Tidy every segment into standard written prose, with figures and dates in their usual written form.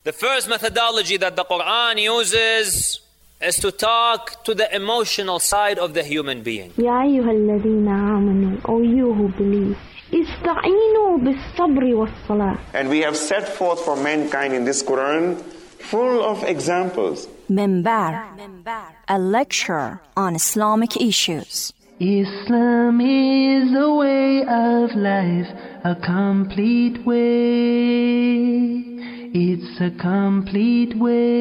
The first methodology that the Quran uses is to talk to the emotional side of the human being. يا أيها الذين آمنوا, O you who believe, استعينوا بالصبر والصلاة. And we have set forth for mankind in this Quran full of examples. Minbar, a lecture on Islamic issues. Islam is a way of life, a complete way. It's a complete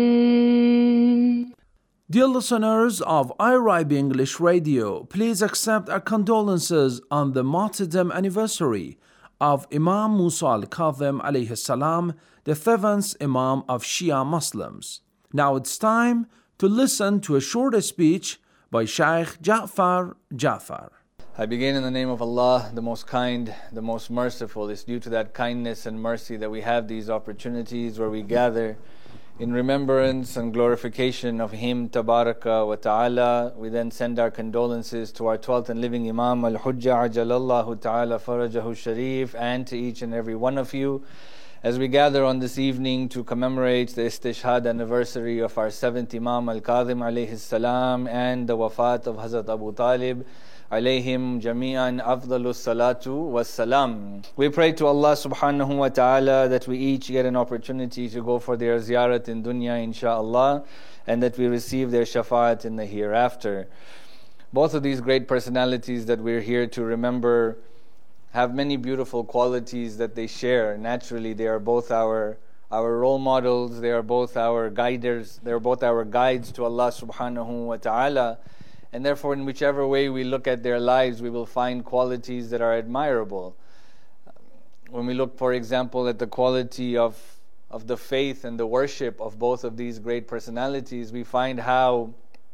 way. Dear listeners of IRIB English Radio, please accept our condolences on the martyrdom anniversary of Imam Musa al-Kadhim alayhi salam, the 7th Imam of Shia Muslims. Now it's time to listen to a short speech by Shaykh Ja'far Ja'far. I begin in the name of Allah, the most kind, the most merciful. It's due to that kindness and mercy that we have these opportunities where we gather in remembrance and glorification of Him, Tabaraka wa Ta'ala. We then send our condolences to our 12th and living Imam Al-Hujjah Ajalallahu Ta'ala Farajahu Sharif, and to each and every one of you as we gather on this evening to commemorate the Istishhad anniversary of our 7th Imam Al-Kadhim alayhi salam and the wafat of Hazrat Abu Talib alayhim jami'an afdalus salatu was salam. We pray to Allah subhanahu wa ta'ala that we each get an opportunity to go for their ziyarat in dunya insha'Allah, and that we receive their shafa'at in the hereafter. Both of these great personalities that we're here to remember have many beautiful qualities that they share. Naturally, they are both our role models, they are both our guiders, they are both our guides to Allah subhanahu wa ta'ala. And therefore, in whichever way we look at their lives, we will find qualities that are admirable. When we look, for example, at the quality of the faith and the worship of both of these great personalities, we find how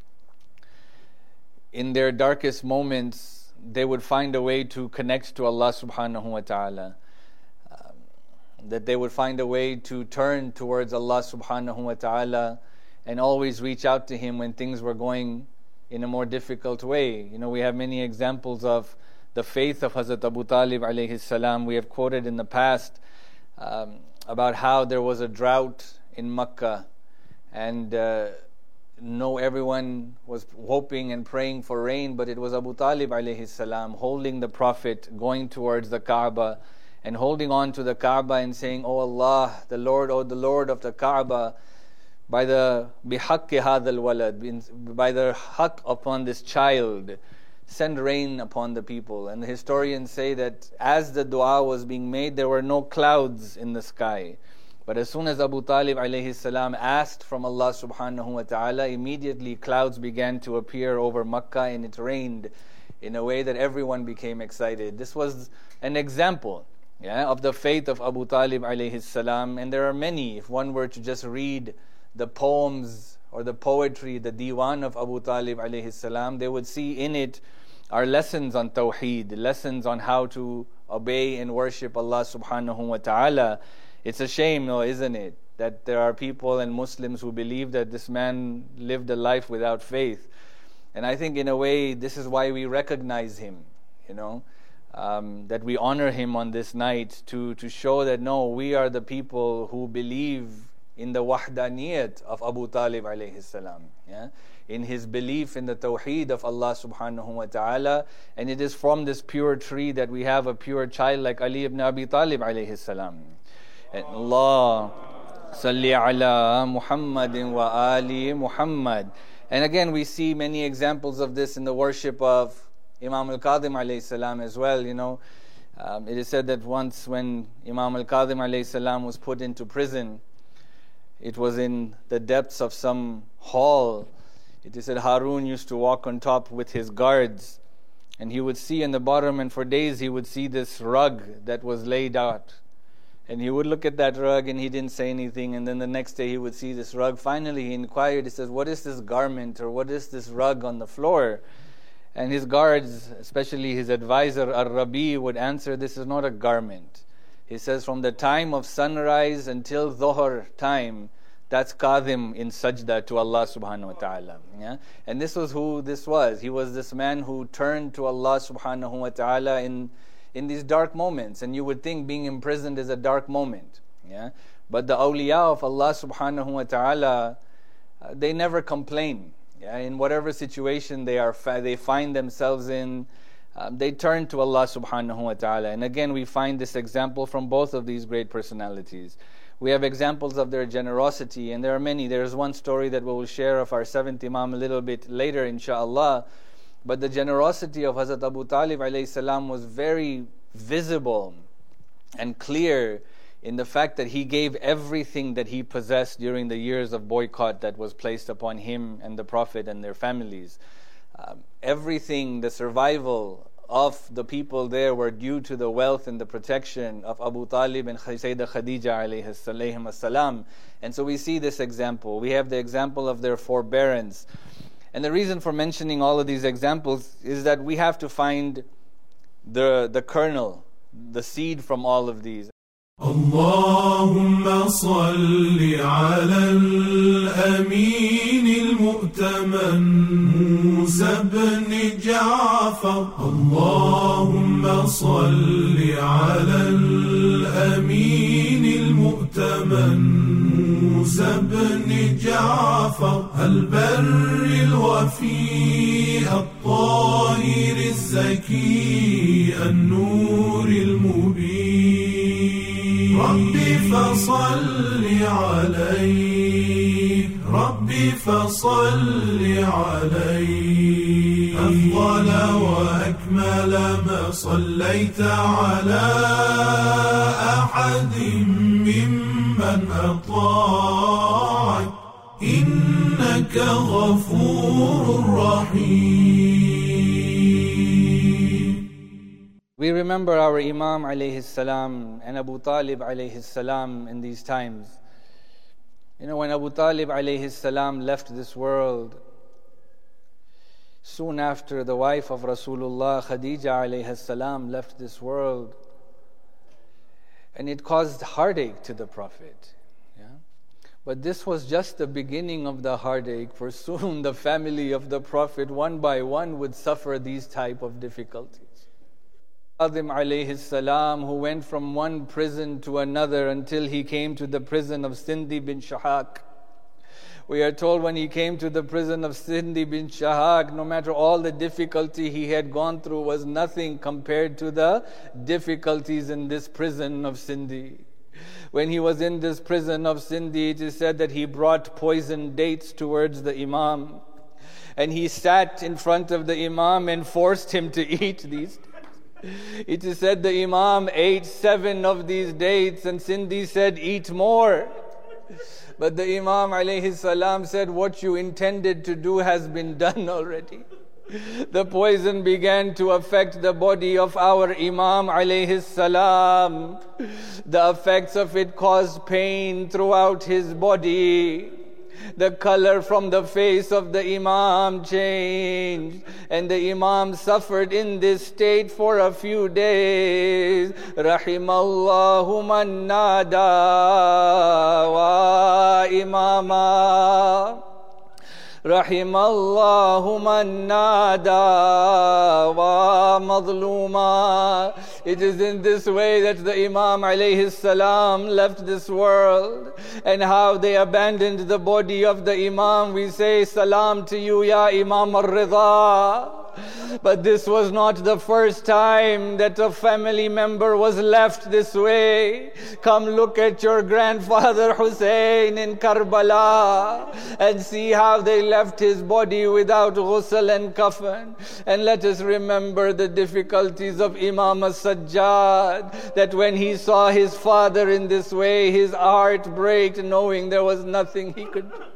in their darkest moments, they would find a way to connect to Allah subhanahu wa ta'ala. That they would find a way to turn towards Allah subhanahu wa ta'ala and always reach out to Him when things were going in a more difficult way. You know, we have many examples of the faith of Hazrat Abu Talib alayhi salam. We have quoted in the past about how there was a drought in Makkah, and everyone was hoping and praying for rain, but it was Abu Talib alayhi salam holding the Prophet, going towards the Kaaba and holding on to the Kaaba and saying, "Oh Allah, the Lord, oh the Lord of the Kaaba, by the bihaqqi hadal walad, by the haqq upon this child, send rain upon the people." And the historians say that as the dua was being made, there were no clouds in the sky. But as soon as Abu Talib alayhi salam asked from Allah subhanahu wa ta'ala, immediately clouds began to appear over Makkah, and it rained in a way that everyone became excited. This was an example of the faith of Abu Talib alayhi salam. And there are many. If one were to just read the poems or the poetry, the diwan of Abu Talib alayhi salam, they would see in it our lessons on Tawheed, lessons on how to obey and worship Allah subhanahu wa ta'ala. It's a shame, no, isn't it, that there are people and Muslims who believe that this man lived a life without faith. And I think in a way this is why we recognize him, that we honor him on this night to show that no, we are the people who believe in the wahdaniyat of Abu Talib alayhi salam, in his belief in the tawheed of Allah subhanahu wa ta'ala. And it is from this pure tree that we have a pure child like Ali ibn Abi Talib alayhi salam. And Allah salli ala Muhammadin wa ali Muhammad. And again, we see many examples of this in the worship of Imam Al-Kadhim alayhi salam as well. It is said that once when Imam Al-Kadhim alayhi salam was put into prison, it was in the depths of some hall. It is said Harun used to walk on top with his guards, and he would see in the bottom, and for days he would see this rug that was laid out. And he would look at that rug and he didn't say anything, and then the next day he would see this rug. Finally he inquired, he says, "What is this garment, or what is this rug on the floor?" And his guards, especially his advisor Ar-Rabi, would answer, "This is not a garment." He says, "From the time of sunrise until Dhuhr time, that's Kadhim in sajda to Allah subhanahu wa ta'ala." And this was who this was. He was this man who turned to Allah subhanahu wa ta'ala in these dark moments. And you would think being imprisoned is a dark moment. But the awliya of Allah subhanahu wa ta'ala, they never complain. Yeah, in whatever situation they find themselves in, they turn to Allah subhanahu wa ta'ala. And again, we find this example from both of these great personalities. We have examples of their generosity, and there are many. There is one story that we will share of our 7th Imam a little bit later, inshaAllah. But the generosity of Hazrat Abu Talib alayhi salam was very visible and clear in the fact that he gave everything that he possessed during the years of boycott that was placed upon him and the Prophet and their families. Everything, the survival of the people there were due to the wealth and the protection of Abu Talib and Sayyidah Khadija alayhim as-salam. And so we see this example. We have the example of their forbearance. And the reason for mentioning all of these examples is that we have to find the kernel, the seed from all of these. اللهم صل على الأمين المؤتمن موسى بن جعفر اللهم صل على الأمين المؤتمن موسى بن جعفر البر الوفي الطاهر الزكي النور المبين ربي فصل عليه ربي فصل عليه أفضل وأكمل ما صليت على أحد ممن أطاعك إنك غفور رحيم. We remember our Imam alayhi salam and Abu Talib alayhi salam in these times. You know, when Abu Talib alayhi salam left this world, soon after the wife of Rasulullah, Khadija alayhi salam, left this world, and it caused heartache to the Prophet. Yeah? But this was just the beginning of the heartache, for soon the family of the Prophet, one by one, would suffer these type of difficulties. Adim alayhi salam, who went from one prison to another until he came to the prison of Sindhi bin Shahak. We are told when he came to the prison of Sindhi bin Shahak, no matter all the difficulty he had gone through was nothing compared to the difficulties in this prison of Sindhi. When he was in this prison of Sindhi, it is said that he brought poisoned dates towards the Imam. And he sat in front of the Imam and forced him to eat these. It is said the Imam ate 7 of these dates, and Sindhi said, eat more. But the Imam alayhi salam said, what you intended to do has been done already. The poison began to affect the body of our Imam alayhi salam. The effects of it caused pain throughout his body. The color from the face of the Imam changed, and the Imam suffered in this state for a few days. Rahimallahu man nada wa imama. Rahimallahu man nada wa madluma. It is in this way that the Imam alayhi salam left this world, and how they abandoned the body of the Imam. We say salam to you, ya Imam al-Ridha. But this was not the first time that a family member was left this way. Come look at your grandfather Hussein in Karbala and see how they left his body without ghusl and kafan. And let us remember the difficulties of Imam as-Sajjad, that when he saw his father in this way, his heart broke, knowing there was nothing he could do.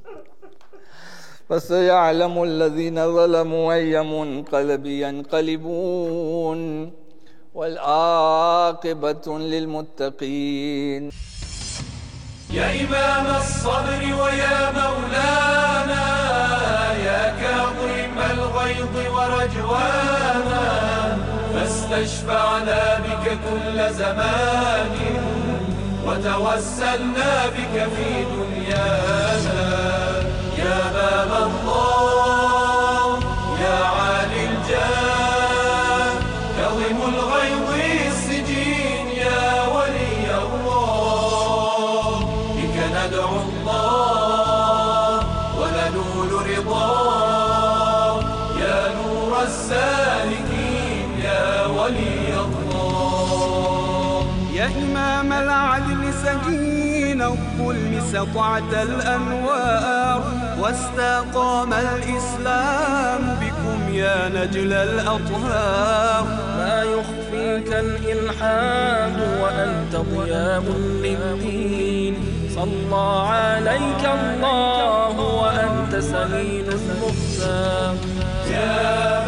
فَسَيَعْلَمُ الَّذِينَ ظَلَمُوا أَيَّ مُنْقَلَبٍ يَنْقَلِبُونَ وَالْعَاقِبَةُ لِلْمُتَّقِينَ. يا إمام الصبر ويا مولانا يا كاظم الغيظ ورجوانا فاستشفعنا بك كل زمان وتوسلنا بك في دنيانا يا باب الله يا عالي الجاه كظم الغيظ السجين يا ولي الله ندعو الله وننول رضاه يا نور السالكين يا ولي الله. يا إمام العدل سجين الظلم سطعت الأنوار واستقام الإسلام بكم يا نجل الأطهار. ما يخفيك الإلحاد وأنت ضياء للدين صلى عليك الله وأنت سليل المختار.